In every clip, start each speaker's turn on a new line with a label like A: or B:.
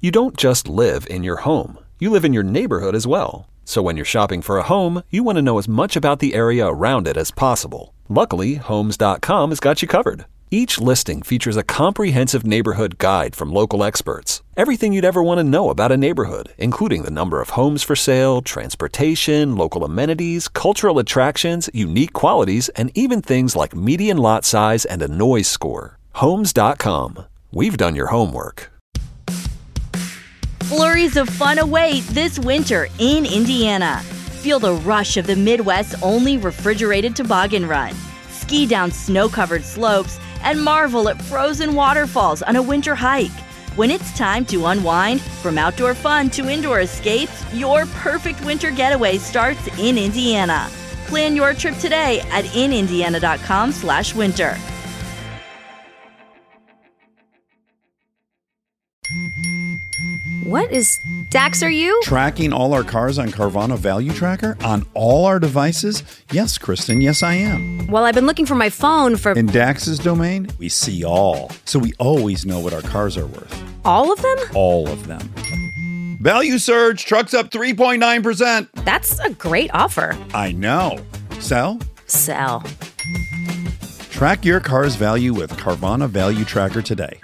A: You don't just live in your home. You live in your neighborhood as well. So when you're shopping for a home, you want to know as much about the area around it as possible. Luckily, Homes.com has got you covered. Each listing features a comprehensive neighborhood guide from local experts. Everything you'd ever want to know about a neighborhood, including the number of homes for sale, transportation, local amenities, cultural attractions, unique qualities, and even things like median lot size and a noise score. Homes.com. We've done your homework.
B: Flurries of fun await this winter in Indiana. Feel the rush of the Midwest's only refrigerated toboggan run. Ski down snow-covered slopes and marvel at frozen waterfalls on a winter hike. When it's time to unwind, from outdoor fun to indoor escapes, your perfect winter getaway starts in Indiana. Plan your trip today at inindiana.com/winter.
C: What is Dax, are you?
D: Tracking all our cars on Carvana Value Tracker on all our devices? Yes, Kristen, yes I am.
C: Well, I've been looking for my phone for...
D: In Dax's domain, we see all. So we always know what our cars are worth.
C: All of them?
D: All of them. Value surge, trucks up 3.9%.
C: That's a great offer.
D: I know. Sell?
C: Sell.
D: Track your car's value with Carvana Value Tracker today.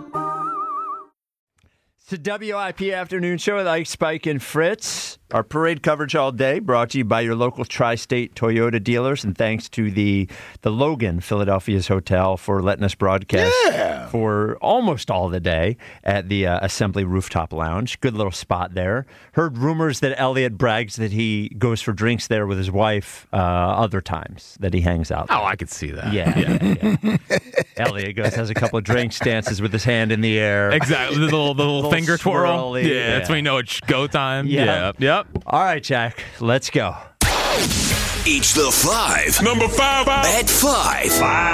E: It's the WIP Afternoon Show with Ike, Spike, and Fritz. Our parade coverage all day brought to you by your local Tri-State Toyota dealers. And thanks to the Logan, Philadelphia's hotel, for letting us broadcast for almost all the day at the Assembly Rooftop Lounge. Good little spot there. Heard rumors that Elliot brags that he goes for drinks there with his wife other times that he hangs out there.
F: Oh, I could see that.
E: Yeah. Elliot goes, has a couple of drinks, dances with his hand in the air.
F: Exactly. The little finger twirl.
E: swirly,
F: Yeah, that's when you know it's go time.
E: Yeah.
F: Yep.
E: All right, Jack, let's go.
G: It's the 5.
H: Number 5.
G: At 5.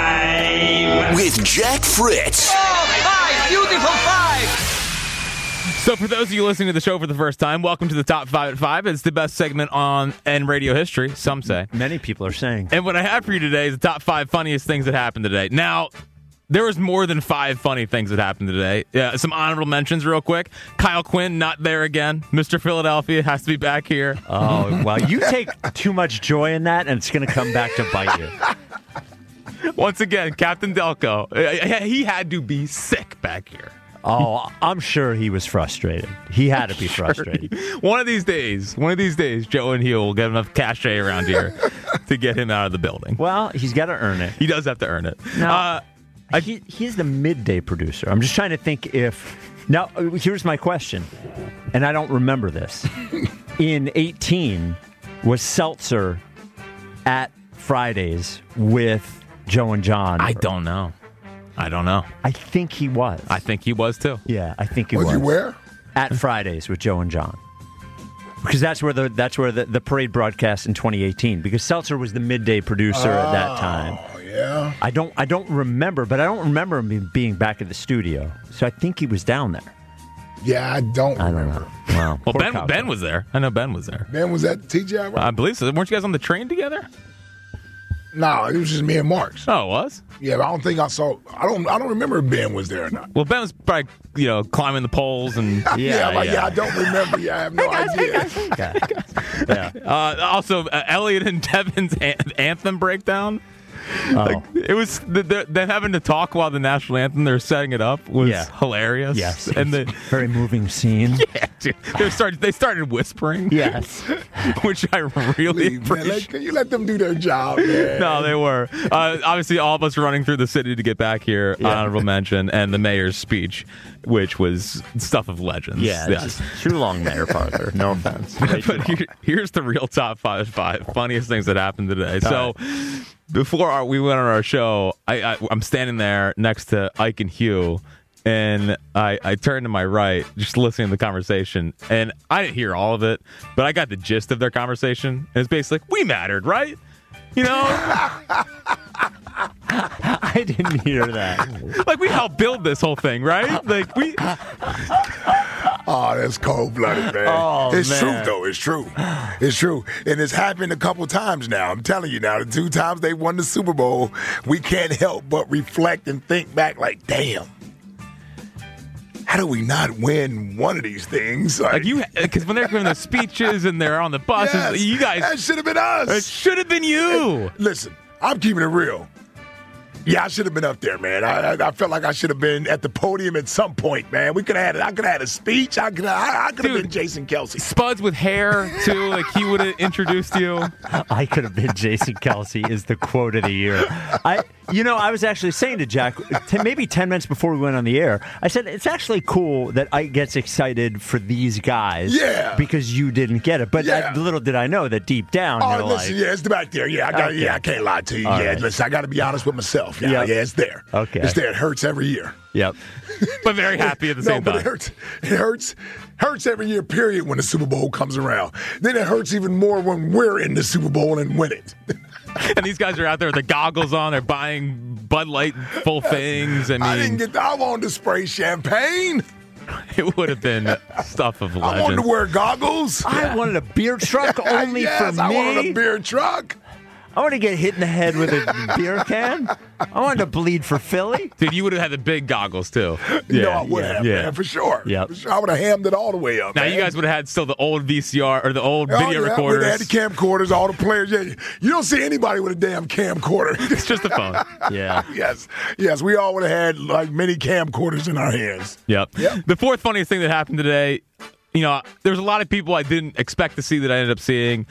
H: 5.
G: With Jack Fritz.
H: Oh, 5. Beautiful 5.
F: So for those of you listening to the show for the first time, welcome to the Top 5 at 5. It's the best segment in radio history, some say.
E: Many people are saying.
F: And what I have for you today is the top 5 funniest things that happened today. Now, there was more than 5 funny things that happened today. Yeah, some honorable mentions real quick. Kyle Quinn, not there again. Mr. Philadelphia has to be back here.
E: Oh, well, you take too much joy in that, and it's going to come back to bite you.
F: Once again, Captain Delco. He had to be sick back here.
E: Oh, I'm sure he was frustrated. He had to be frustrated.
F: One of these days, Joe and Hugh will get enough cachet around here to get him out of the building.
E: Well, he's got to earn it.
F: He does have to earn it.
E: Now, he's the midday producer. I'm just trying to think if... Now, here's my question, and I don't remember this. In 18, was Seltzer at Fridays with Joe and John?
F: I don't know.
E: I think he was.
F: I think he was, too.
E: Yeah, I think he was.
I: Was he where?
E: At Fridays with Joe and John. Because that's where the parade broadcast in 2018. Because Seltzer was the midday producer at that time.
I: Oh, yeah.
E: I don't remember, but I don't remember him being back at the studio. So I think he was down there.
I: Yeah, I don't remember.
E: Know.
F: Well, Ben was there. I know Ben was there.
I: Ben was at TGI, right?
F: I believe so. Weren't you guys on the train together?
I: No, it was just me and Marks.
F: Oh, it was?
I: Yeah, but I don't think I saw. I don't remember if Ben was there or not.
F: Well, Ben was probably climbing the poles and
I: I don't remember. Yeah, I have no idea.
F: Also, Elliot and Devin's anthem breakdown.
E: Oh.
F: It was them having to talk while the national anthem they're setting it up was hilarious.
E: Yes,
F: and the
E: very moving scene.
F: Yeah, dude. They started whispering.
E: Yes,
F: which I really appreciate.
I: Can you let them do their job, man?
F: No, they were obviously all of us running through the city to get back here. Yeah. Honorable mention and the mayor's speech, which was stuff of legends.
E: Yeah, yes. Too long, Mayor Parker. No offense.
F: But here's the real top 5 funniest things that happened today. Before we went on our show, I'm standing there next to Ike and Hugh, and I turned to my right, just listening to the conversation, and I didn't hear all of it, but I got the gist of their conversation. And it's basically like, we mattered, right? You know?
E: I didn't hear that.
F: Like, we helped build this whole thing, right? Like, we...
I: Oh, that's cold-blooded, man.
E: Oh,
I: it's true, though. It's true. It's true. And it's happened a couple times now. I'm telling you now, the 2 times they won the Super Bowl, we can't help but reflect and think back like, damn. how do we not win one of these things?
F: Like you, because when they're giving the speeches and they're on the buses,
I: Yes,
F: you guys.
I: that should have been us.
F: It should have been you.
I: Listen, I'm keeping it real. Yeah, I should have been up there, man. I felt like I should have been at the podium at some point, man. I could have had a speech. I could have been Jason Kelsey.
F: Spuds with hair too, like he would have introduced you.
E: I could have been Jason Kelsey is the quote of the year. I was actually saying to Jack, maybe 10 minutes before we went on the air, I said, it's actually cool that Ike gets excited for these guys.
I: Yeah.
E: Because you didn't get it. But little did I know that deep down, you're
I: listen,
E: like...
I: it's back there. Yeah, I can't lie to you.
E: All
I: yeah,
E: right.
I: listen, I got to be honest with myself. Yeah, it's there.
E: Okay.
I: It's there. It hurts every year.
E: Yep.
F: But very happy at the same time.
I: But it hurts every year, period, when the Super Bowl comes around. Then it hurts even more when we're in the Super Bowl and win it.
F: And these guys are out there with the goggles on. They're buying Bud Light full things. I
I: wanted to spray champagne.
F: It would have been stuff of legends.
I: I wanted to wear goggles.
E: I wanted a beer truck only for me.
I: I wanted a beer truck.
E: I want to get hit in the head with a beer can. I wanted to bleed for Philly.
F: Dude, you would have had the big goggles, too.
I: I would have, man, for sure.
E: Yep.
I: For sure. I would have hammed it all the way up.
F: Now,
I: man.
F: you guys would have had still the old VCR or the old video recorders.
I: We had the camcorders, all the players. Yeah, you don't see anybody with a damn camcorder.
F: It's just a phone.
E: Yeah.
I: Yes, we all would have had like many camcorders in our hands.
F: Yep. The fourth funniest thing that happened today, there's a lot of people I didn't expect to see that I ended up seeing.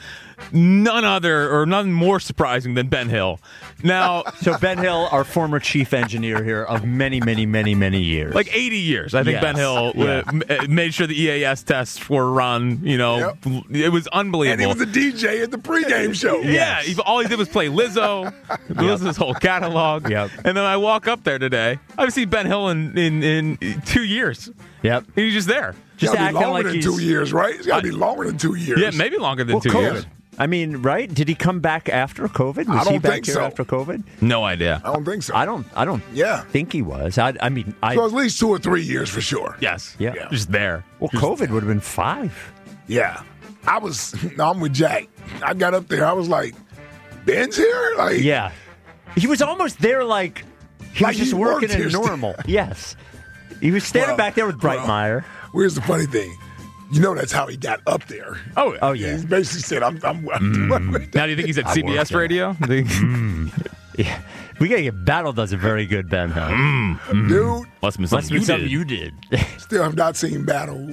F: None more surprising than Ben Hill. Now,
E: so Ben Hill, our former chief engineer here of many, many, many, many years.
F: Like 80 years. I think Ben Hill made sure the EAS tests were run. It was unbelievable.
I: And he was a DJ at the pregame show.
F: Yeah. All he did was play Lizzo. Lizzo's whole catalog.
E: Yep.
F: And then I walk up there today. I've seen Ben Hill in 2 years.
E: Yep.
F: He's just there.
I: Just acting longer than 2 years, right? It's got to be longer than 2 years.
F: Yeah, maybe longer than 2 years.
E: I mean, right? Did he come back after COVID? Was he back here after COVID?
F: No idea.
I: I don't think so.
E: I don't think he was. I mean,
I: so at least 2 or 3 years for sure.
F: Yes.
E: Yeah.
F: Just there.
E: Well, COVID would have been 5.
I: Yeah. I'm with Jack. I got up there. I was like, Ben's here? Like,
E: yeah. He was almost there like he was just working as normal. Yes. He was standing back there with Breitmeyer.
I: Here's the funny thing. That's how he got up there.
E: Oh yeah.
I: He basically said, I'm
F: Now, do you think he's at CBS Radio?
E: Yeah. We got to get Battle does a very good Ben Hill.
I: Dude.
F: Must have been something you did.
I: Still have not seen Battle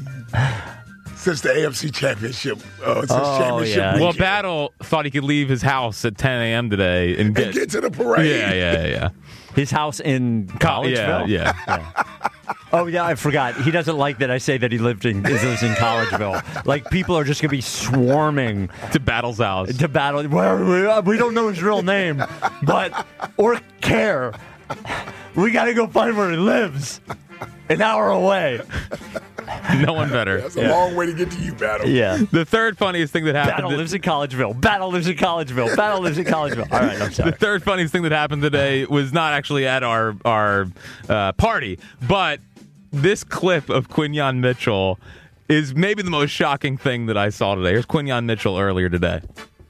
I: since the AFC Championship. Championship
F: Well, Battle thought he could leave his house at 10 a.m. today and
I: get to the parade.
F: Yeah.
E: His house in Collegeville?
F: Yeah.
E: Oh, yeah, I forgot. He doesn't like that I say that he lives in Collegeville. Like, people are just going to be swarming
F: to Battle's house.
E: To Battle. We don't know his real name, or care. We got to go find where he lives. An hour away.
F: No one better.
I: That's a long way to get to you, Battle.
E: Yeah.
F: The third funniest thing that happened...
E: Battle lives in Collegeville. Battle lives in Collegeville. Battle lives in Collegeville. All right, I'm sorry.
F: The third funniest thing that happened today was not actually at our party, but this clip of Quinyon Mitchell is maybe the most shocking thing that I saw today. Here's Quinyon Mitchell earlier today.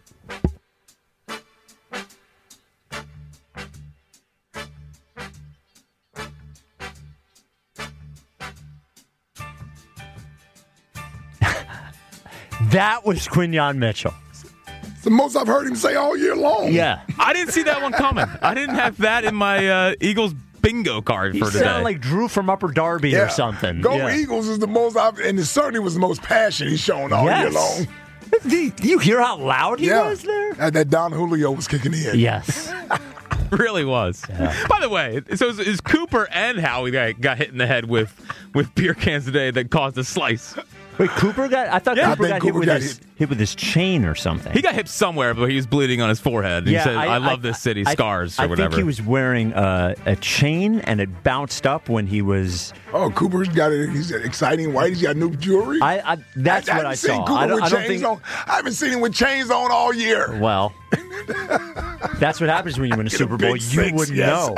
E: That was Quinyon Mitchell.
I: It's the most I've heard him say all year long.
E: Yeah.
F: I didn't see that one coming. I didn't have that in my Eagles bingo card for today.
E: He sounded like Drew from Upper Darby or something.
I: Go Eagles is the most and it certainly was the most passion he's shown all year long.
E: Do you hear how loud he was there?
I: That Don Julio was kicking in.
E: Yes.
F: Really was. Yeah. By the way, so is Cooper and Howie got hit in the head with beer cans today that caused a slice.
E: Wait, Cooper got? I thought Cooper got hit with his chain or something.
F: He got hit somewhere, but he was bleeding on his forehead. He said, I love this city, scars, or whatever.
E: I think he was wearing a chain, and it bounced up when he was...
I: Oh, Cooper's got it. He's exciting white. He's got new jewelry.
E: That's what I saw.
I: I haven't seen him with chains on all year.
E: Well, that's what happens when you win a Super Bowl. You wouldn't know.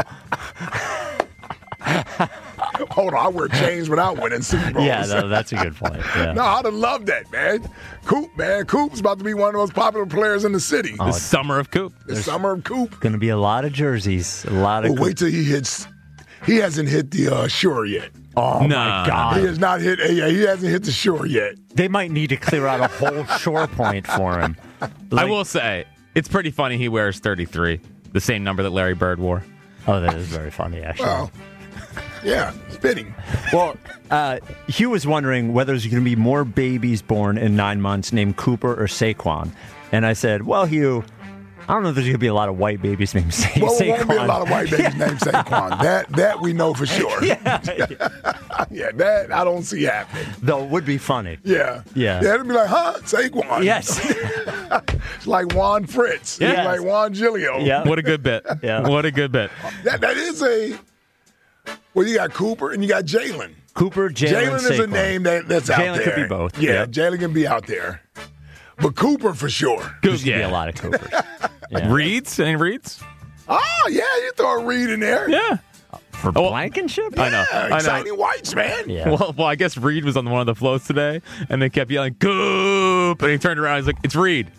I: Hold on, I wear chains without winning Super Bowls.
E: Yeah, that's a good point. Yeah.
I: No, I'd have loved that, man. Coop's about to be one of the most popular players in the city.
F: The summer of Coop.
I: The summer of Coop.
E: Going to be a lot of jerseys. A lot of.
I: Wait till he hits. He hasn't hit the Shure yet.
E: Oh,
F: No,
E: my God.
I: He has not hit. Yeah, he hasn't hit the shore yet.
E: They might need to clear out a whole shore point for him.
F: I will say, it's pretty funny he wears 33, the same number that Larry Bird wore.
E: Oh, that is very funny, actually.
I: Well, yeah, spitting.
E: Well, Hugh was wondering whether there's going to be more babies born in 9 months named Cooper or Saquon. And I said, well, Hugh, I don't know if there's going to be a lot of white babies named Saquon.
I: Well, there won't be a lot of white babies named Saquon. That we know for sure.
E: Yeah.
I: Yeah, that I don't see happening.
E: Though it would be funny.
I: Yeah.
E: Yeah.
I: Yeah, it'd be like, huh? Saquon.
E: Yes.
I: It's like Juan Fritz.
E: Yes.
I: It's like Juan Giglio.
E: Yeah.
F: What a good bit.
E: Yeah.
F: What a good bit.
I: That is a. Well, you got Cooper and you got Jalen.
E: Cooper, Jalen,
I: Jalen is a name that's out there.
E: Jalen could be both.
I: Yeah,
E: Yeah.
I: Jalen can be out there. But Cooper for sure.
E: There's going to be a lot of Coopers. Yeah.
F: Reeds? Any Reeds?
I: Oh, yeah, you throw a Reed in there.
F: Yeah.
E: For Blankenship?
F: I know.
I: Yeah,
F: I know.
I: exciting whites, man.
E: Yeah.
F: Well, I guess Reed was on one of the floats today, and they kept yelling, "Goop!" And he turned around, he's like, "It's Reed."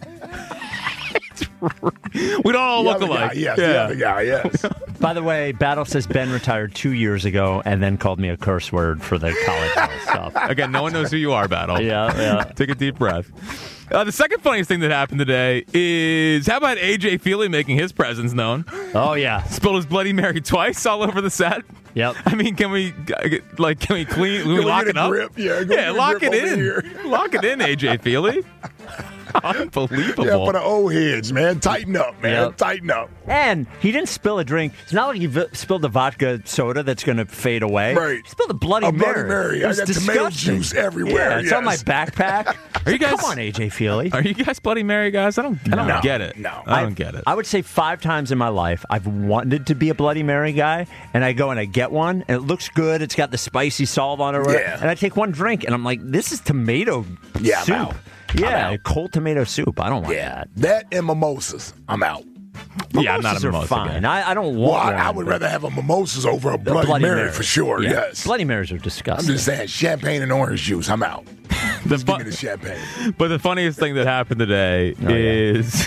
F: We don't all
I: The
F: look
I: other
F: alike.
I: guy, yes, the other guy, yes.
E: By the way, Battle says Ben retired 2 years ago and then called me a curse word for the college ball stuff.
F: Again, no one knows who you are, Battle.
E: Yeah.
F: Take a deep breath. The second funniest thing that happened today is, how about AJ Feely making his presence known?
E: Oh, yeah.
F: Spilled his Bloody Mary twice all over the set.
E: Yep.
F: I mean, can we clean? Can we
I: we
F: lock
I: get
F: it
I: a
F: up?
I: grip? Yeah, go get a
F: lock
I: grip
F: it
I: over
F: in.
I: here.
F: Lock it in, AJ Feely. Unbelievable.
I: Yeah, for the old heads, man. Tighten up, man.
E: Yep.
I: Tighten up.
E: And he didn't spill a drink. It's not like he spilled a vodka soda that's going to fade away.
I: Right.
E: He spilled a Bloody Mary.
I: Bloody Mary.
E: It was
I: I got
E: disgusting.
I: tomato juice everywhere.
E: Yeah, it's on my
I: yes.
E: backpack.
F: Are you guys?
E: Come on, AJ Feely.
F: Are you guys Bloody Mary guys? I don't get it.
I: No.
F: I don't get it.
E: I would say 5 times in my life I've wanted to be a Bloody Mary guy, and I go and I get one, and it looks good. It's got the spicy salt on it, or whatever,
I: Yeah.
E: and I take one drink, and I'm like, this is tomato
I: Yeah, I'm
E: soup.
I: out.
E: Yeah, cold tomato soup. I don't want
I: Yeah.
E: that.
I: That and mimosas. I'm out.
F: Yeah, I'm not
E: Mimosas
F: a
E: are
F: mimosa
E: fine.
F: guy.
E: I don't
I: Well,
E: want.
I: I
E: one,
I: would
E: but
I: rather have a mimosas over a Bloody, Mary for sure,
E: Yeah.
I: yes.
E: Bloody Marys are
I: I'm
E: disgusting.
I: just saying, champagne and orange juice. I'm out.
F: The
I: Just give me the champagne.
F: But the funniest thing that happened today is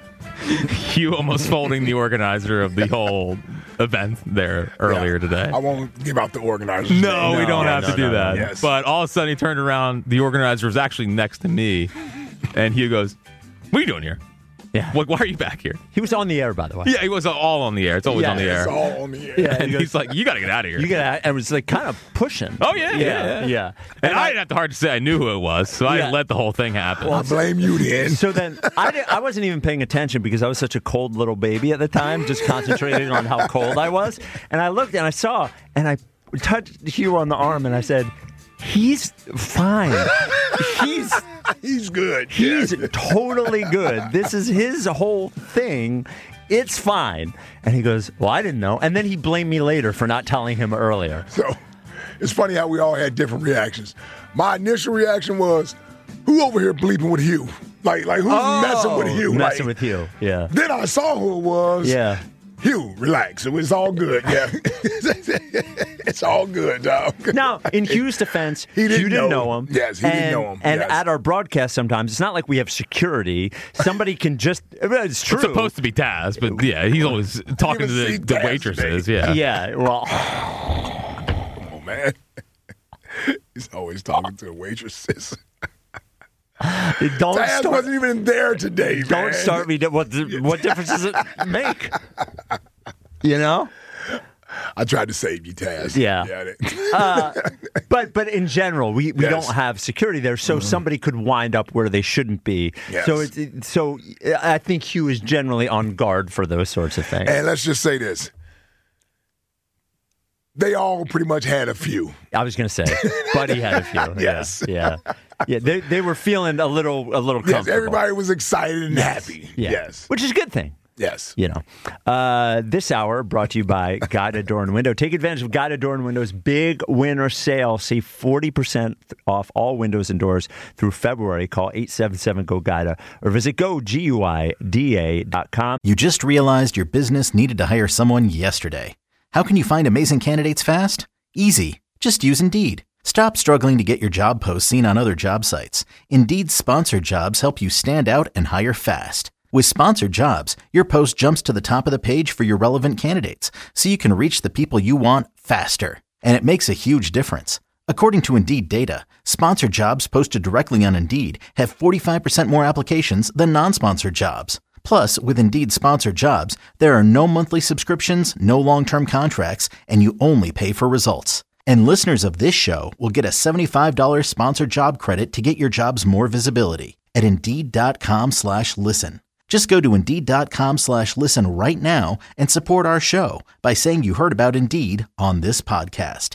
F: you almost folding the organizer of the whole event there earlier
I: Yeah.
F: today.
I: I won't give out the organizers.
F: No, we don't
E: No,
F: have
E: no,
F: to do
E: no,
F: that.
E: no.
I: Yes.
F: But all of a sudden, he turned around. The organizer was actually next to me, and Hugh goes, "What are you doing here?
E: Yeah.
F: Why are you back here?"
E: He was on the air, by the way.
F: Yeah, he was all on the air. It's always
E: Yeah,
F: on the air.
I: It's all on the air.
E: Yeah,
F: And
E: he goes,
F: he's like, "You got to get out of here."
E: you gotta. I was like kind of pushing.
F: Oh, yeah. And I didn't have to hard to say I knew who it was, so I
E: Yeah.
F: let the whole thing happen.
I: I blame you then.
E: So then I wasn't even paying attention because I was such a cold little baby at the time, just concentrating on how cold I was. And I looked and I saw, and I touched Hugh on the arm and I said, he's fine.
I: He's good.
E: He's
I: Yeah.
E: totally good. This is his whole thing. It's fine. And he goes, well, I didn't know. And then he blamed me later for not telling him earlier.
I: So it's funny how we all had different reactions. My initial reaction was, who over here bleeping with Hugh? Like who's messing with Hugh?
E: Messing
I: Like,
E: with Hugh, yeah.
I: Then I saw who it was.
E: Yeah.
I: Hugh, relax. It was all good. Yeah. It's all good, dog.
E: Now, in Hugh's defense,
I: He didn't
E: Hugh didn't
I: know
E: know
I: him.
E: him.
I: Yes, he didn't know him.
E: And
I: Yes.
E: at our broadcast sometimes, it's not like we have security. Somebody can just, it's true.
F: It's supposed to be Taz, but yeah, he's always talking to
I: even see
F: the
I: Taz
F: waitresses.
I: today.
F: Yeah.
E: Yeah, well,
I: Oh, man. He's always talking to the waitresses.
E: don't
I: Taz
E: start.
I: wasn't even there today, man.
E: Don't start me. What difference does it make? You know?
I: I tried to save you, Taz.
E: Yeah. But in general, we
I: Yes.
E: don't have security there, so somebody could wind up where they shouldn't be.
I: Yes.
E: So I think Hugh is generally on guard for those sorts of things.
I: And let's just say this. They all pretty much had a few.
E: I was going to say, Buddy had a few.
I: Yes.
E: Yeah. They were feeling a little comfortable.
I: Yes, everybody was excited and happy.
E: Yeah.
I: Yes.
E: Which is a good thing.
I: Yes.
E: You know, this hour brought to you by Guided Door and Window. Take advantage of Guided Door and Window's big winter sale. Save 40% off all windows and doors through February. Call 877-GO-GUIDA or visit GoGuida.com.
J: You just realized your business needed to hire someone yesterday. How can you find amazing candidates fast? Easy. Just use Indeed. Stop struggling to get your job posts seen on other job sites. Indeed's sponsored jobs help you stand out and hire fast. With sponsored jobs, your post jumps to the top of the page for your relevant candidates, so you can reach the people you want faster. And it makes a huge difference. According to Indeed data, sponsored jobs posted directly on Indeed have 45% more applications than non-sponsored jobs. Plus, with Indeed sponsored jobs, there are no monthly subscriptions, no long-term contracts, and you only pay for results. And listeners of this show will get a $75 sponsored job credit to get your jobs more visibility at Indeed.com/listen. Just go to Indeed.com/listen right now and support our show by saying you heard about Indeed on this podcast.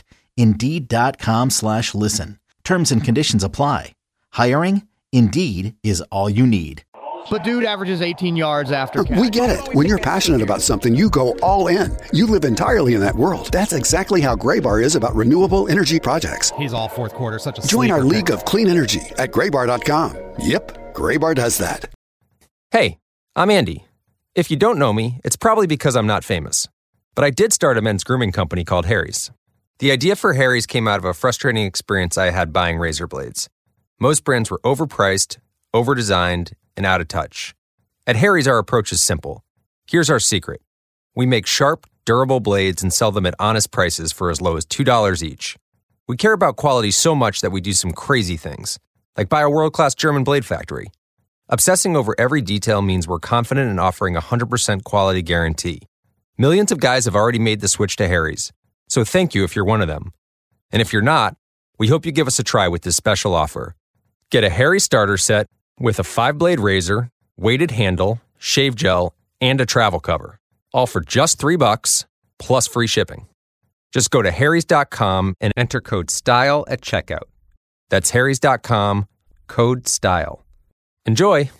J: Indeed.com/listen. Terms and conditions apply. Hiring? Indeed is all you need.
K: But dude averages 18 yards after catch.
L: We get it. When you're passionate about something, you go all in. You live entirely in that world. That's exactly how Graybar is about renewable energy projects.
K: He's all fourth quarter, such a
L: Join our
K: sleeper
L: league of clean energy at Graybar.com. Yep, Graybar does that.
M: Hey, I'm Andy. If you don't know me, it's probably because I'm not famous. But I did start a men's grooming company called Harry's. The idea for Harry's came out of a frustrating experience I had buying razor blades. Most brands were overpriced, overdesigned, and out of touch. At Harry's, our approach is simple. Here's our secret. We make sharp, durable blades and sell them at honest prices for as low as $2 each. We care about quality so much that we do some crazy things, like buy a world-class German blade factory. Obsessing over every detail means we're confident in offering a 100% quality guarantee. Millions of guys have already made the switch to Harry's, so thank you if you're one of them. And if you're not, we hope you give us a try with this special offer. Get a Harry starter set with a 5-blade razor, weighted handle, shave gel, and a travel cover. All for just $3 plus free shipping. Just go to harrys.com and enter code STYLE at checkout. That's harrys.com, code STYLE. Enjoy.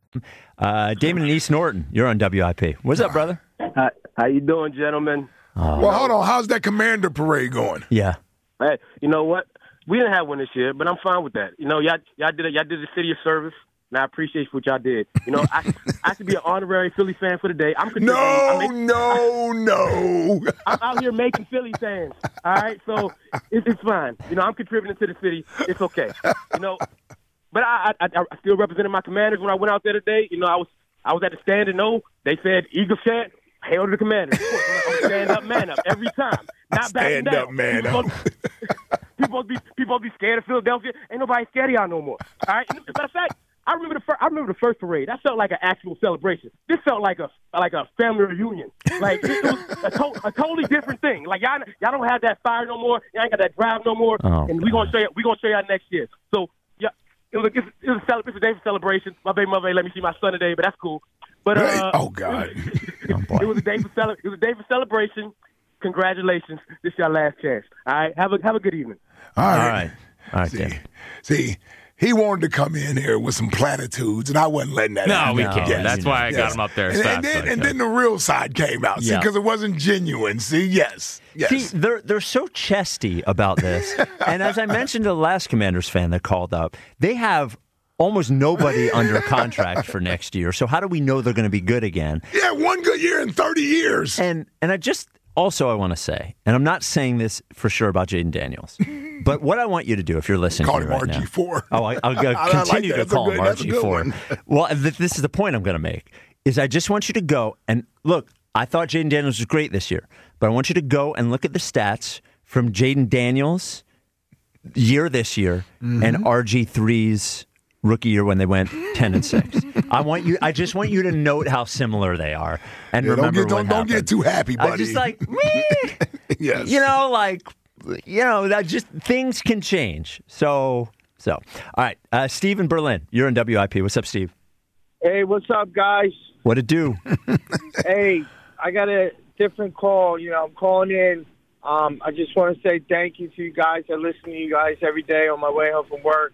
E: Damon and East Norton, you're on WIP. What's up, brother?
N: How you doing, gentlemen?
I: Well, hold on. How's that commander parade going?
E: Yeah.
N: Hey, you know what? We didn't have one this year, but I'm fine with that. You know, y'all did the city of service. And I appreciate what y'all did. You know, I should be an honorary Philly fan for the day. I'm out here making Philly fans. All right, so it's fine. You know, I'm contributing to the city. It's okay. You know, but I still represented my Commanders when I went out there today. You know, I was at the stand and they said Eagle chant, hail to the Commanders. Of course, I'm stand up, man up every time. Not backing down.
I: Stand up, man up.
N: People be scared of Philadelphia. Ain't nobody scared of y'all no more. All right. Matter of fact, I remember the first parade. That felt like an actual celebration. This felt like a family reunion. Like it was a totally different thing. Like y'all don't have that fire no more. Y'all ain't got that drive no more.
E: Oh,
N: and we gonna show y'all next year. So yeah, it's a day for celebration. My baby mother ain't let me see my son today, but that's cool. But
I: oh God,
N: it was a day for celebration. Congratulations, this is your last chance. All right, have a good evening.
I: All right. See, he wanted to come in here with some platitudes, and I wasn't letting that happen.
F: No, we can't. That's why I got him up there as fast as I
I: and
F: could.
I: then the real side came out, because it wasn't genuine. See, yes.
E: See, they're so chesty about this. And as I mentioned to the last Commanders fan that called up, they have almost nobody under contract for next year. So how do we know they're going to be good again?
I: Yeah, one good year in 30 years.
E: And I just also I want to say, and I'm not saying this for sure about Jaden Daniels, but what I want you to do if you're listening
I: call
E: to
I: him
E: right
I: RG4.
E: Now, I'll continue to call him RG4. Well, this is the point I'm going to make, is I just want you to go and look, I thought Jaden Daniels was great this year, but I want you to go and look at the stats from Jaden Daniels' year this year and RG3's rookie year when they went 10-6. I just want you to note how similar they are and remember what happened.
I: Don't get too happy, buddy.
E: I'm just like, meh.
I: Yes.
E: That just things can change. So all right, Steve in Berlin, you're in WIP. What's up, Steve?
O: Hey, what's up, guys?
E: What it do?
O: Hey, I got a different call. You know, I'm calling in. I just want to say thank you to you guys. I listen to you guys every day on my way home from work.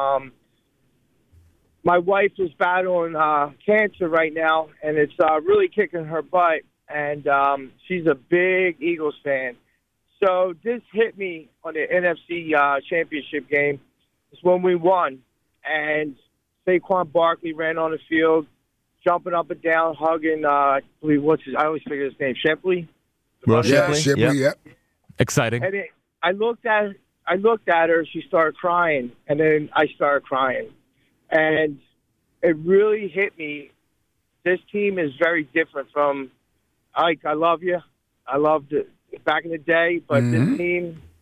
O: My wife is battling cancer right now, and it's really kicking her butt. And she's a big Eagles fan. So this hit me on the NFC championship game. It's when we won, and Saquon Barkley ran on the field, jumping up and down, hugging. I always forget his name. Shipley.
I: Shipley. Yep.
F: Exciting.
O: And I looked at her. She started crying, and then I started crying. And it really hit me. This team is very different from Ike. I love you. I loved it back in the day, but this team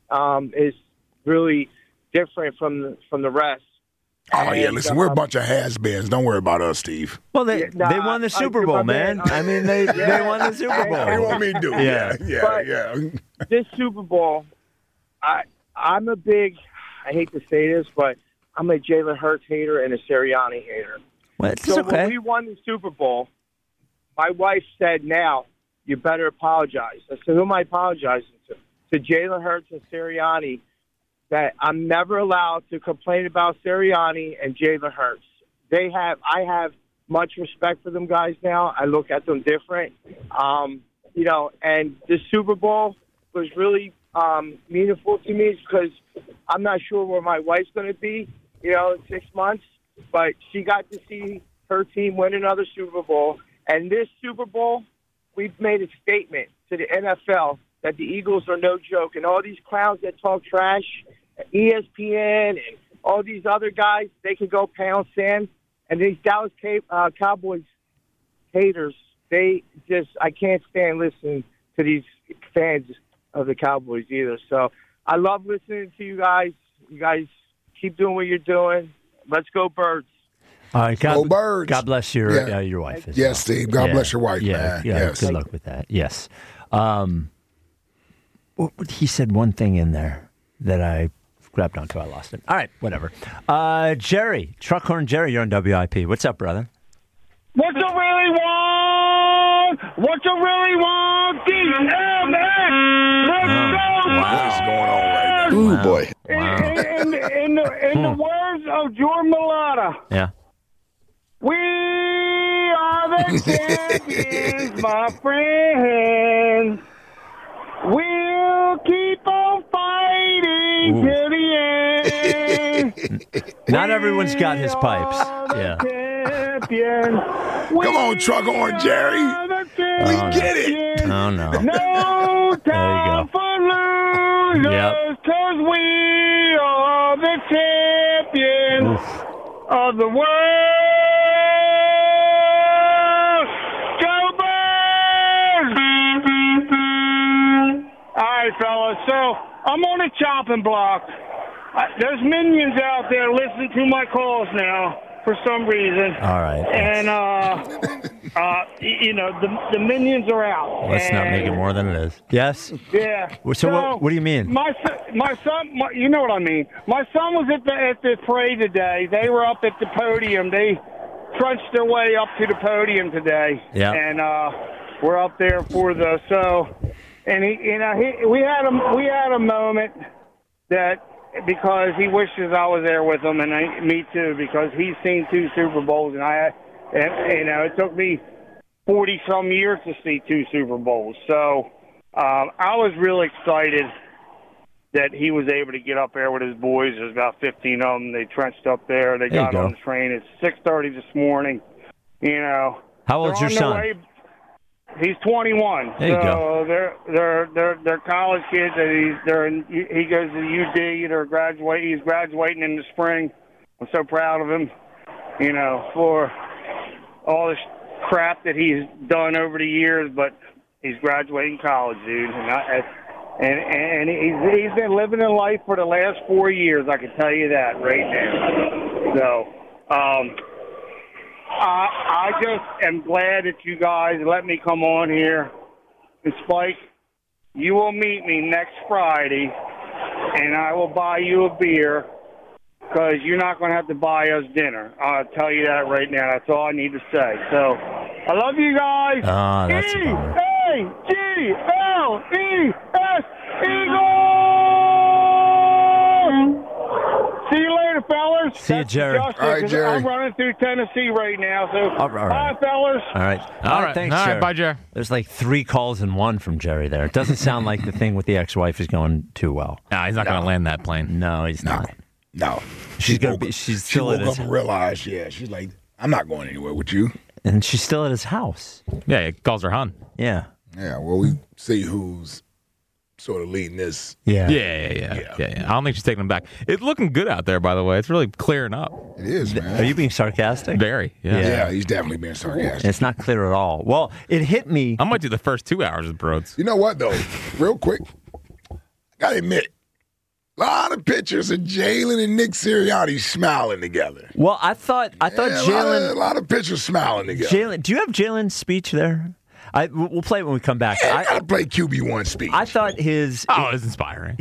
O: is really different from the rest.
I: Oh, yeah, listen, we're a bunch of has-beens. Don't worry about us, Steve.
E: Well, they won the Super Bowl, man. I mean, they won the Super Bowl.
I: What do you want me to do? Yeah.
O: This Super Bowl, I'm a big, I hate to say this, but I'm a Jalen Hurts hater and a Sirianni hater.
E: Well, it's
O: so
E: okay.
O: when we won the Super Bowl, my wife said, now, you better apologize. I said, who am I apologizing to? To Jalen Hurts and Sirianni, that I'm never allowed to complain about Sirianni and Jalen Hurts. I have much respect for them guys now. I look at them different. And the Super Bowl was really meaningful to me because I'm not sure where my wife's going to be, in 6 months. But she got to see her team win another Super Bowl. And this Super Bowl, we've made a statement to the NFL that the Eagles are no joke. And all these clowns that talk trash, ESPN and all these other guys, they can go pound sand. And these Dallas Cowboys haters, I can't stand listening to these fans of the Cowboys either. So I love listening to you guys. You guys keep doing what you're doing. Let's go Birds.
E: All right,
I: Go Birds.
E: God bless your wife. As
I: Yes,
E: well.
I: Steve. God bless your wife, man. Yes.
E: Good luck with that. Yes. He said one thing in there that I grabbed onto. I lost it. All right, whatever. Jerry, Truckhorn Jerry, you're on WIP. What's up, brother?
H: What you really want? What you really want? DMX! Let's go!
I: What's going on right now?
D: Ooh, boy.
H: In the words of Jordan Mailata,
E: yeah.
H: We are the champions, my friends. We'll keep on fighting till the end.
E: Not everyone's got his pipes. Yeah.
I: Come on, Truckhorn Jerry. We get it.
E: Oh, no.
H: No time for losers, because we are the champions of the world. Go Birds! All right, fellas. So I'm on a chopping block. There's minions out there listening to my calls now for some reason.
E: All right.
H: And, the minions are out.
E: Let's not make it more than it is. Yes?
H: Yeah.
E: So what do you mean?
H: My son, you know what I mean. My son was at the parade today. They were up at the podium. They crunched their way up to the podium today.
E: Yeah.
H: And we're up there for we had a moment that, because he wishes I was there with him, and me too, because he's seen 2 Super Bowls, and it took me 40-some years to see 2 Super Bowls. So I was really excited that he was able to get up there with his boys. There's about 15 of them. They trenched up there. They got on the train at 6:30 this morning. How
E: old's your son?
H: He's 21.
E: There you go.
H: They're college kids. He goes to UD. He's graduating in the spring. I'm so proud of him, for all this crap that he's done over the years. But he's graduating college, dude, and he's been living in life for the last 4 years. I can tell you that right now. So. I just am glad that you guys let me come on here. And Spike, you will meet me next Friday, and I will buy you a beer, because you're not going to have to buy us dinner. I'll tell you that right now. That's all I need to say. So, I love you guys.
E: That's
H: EAGLES, Eagles! See you later, fellas.
E: See you, Jerry.
H: All right, Jerry. I'm running through Tennessee right now, so bye, fellas.
E: All right. Thanks, Jerry.
F: Bye, Jerry.
E: There's like 3 calls in one from Jerry there. It doesn't sound like the thing with the ex-wife is going too well.
F: No, he's not going to land that plane.
E: No, he's not.
I: No.
E: She's going to be. She's still at his.
I: She woke up and realized, she's like, I'm not going anywhere with you.
E: And she's still at his house.
F: Yeah, he calls her hon.
E: Yeah.
I: Yeah, well, we see who's sort of leading this.
F: Yeah. I don't think she's taking him back. It's looking good out there, by the way. It's really clearing up.
I: It is, man.
E: Are you being sarcastic?
F: Very.
I: Yeah, he's definitely being sarcastic.
E: It's not clear at all. Well, it hit me.
F: I might do the first 2 hours of Broads.
I: You know what, though? Real quick, I got to admit, A lot of pictures of Jalen and Nick Sirianni smiling together.
E: Well, I thought Jalen.
I: A lot of pictures smiling together.
E: Jalen, do you have Jalen's speech there? We'll play it when we come back.
I: Yeah, I gotta play QB1 speech.
E: I thought his.
F: Oh, it was inspiring.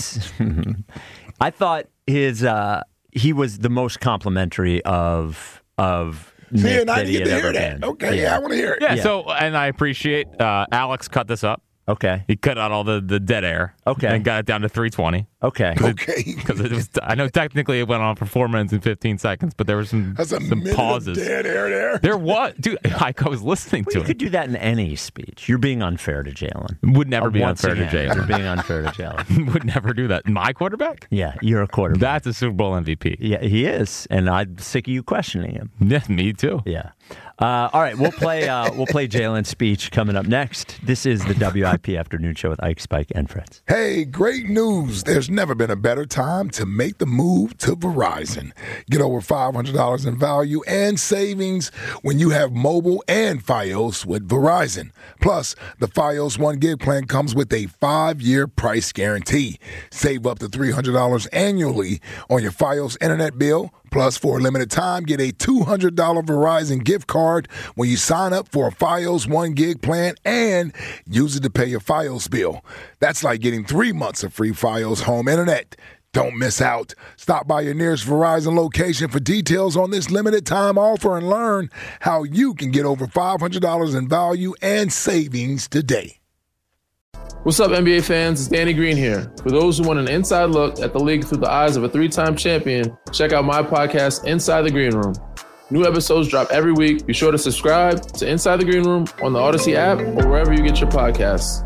E: I thought he was the most complimentary of Nick that he had ever been.
I: Okay, yeah, I want to hear it.
F: Yeah, so, and I appreciate Alex cut this up.
E: Okay.
F: He cut out all the dead air.
E: Okay.
F: And got it down to 320.
E: Okay.
F: Because it was, I know technically it went on for 4 minutes and 15 seconds, but there was some pauses.
I: Dead air there.
F: There was. Dude, I was listening to it.
E: You could do that in any speech. You're being unfair to Jalen.
F: Would never be unfair to Jalen.
E: You're being unfair to Jalen.
F: Would never do that. My quarterback?
E: Yeah, you're a quarterback.
F: That's a Super Bowl MVP.
E: Yeah, he is. And I'm sick of you questioning him.
F: Yeah, me too.
E: Yeah. All right, we'll play Jalen's speech coming up next. This is the WIP Afternoon Show with Ike, Spike, and Fritz.
I: Hey, great news. There's never been a better time to make the move to Verizon. Get over $500 in value and savings when you have mobile and Fios with Verizon. Plus, the Fios 1 gig plan comes with a 5-year price guarantee. Save up to $300 annually on your Fios internet bill. Plus, for a limited time, get a $200 Verizon gift card when you sign up for a Fios 1 gig plan and use it to pay your Fios bill. That's like getting 3 months of free Fios home internet. Don't miss out. Stop by your nearest Verizon location for details on this limited time offer and learn how you can get over $500 in value and savings today.
P: What's up, NBA fans? It's Danny Green here. For those who want an inside look at the league through the eyes of a 3-time champion, check out my podcast, Inside the Green Room. New episodes drop every week. Be sure to subscribe to Inside the Green Room on the Odyssey app or wherever you get your podcasts.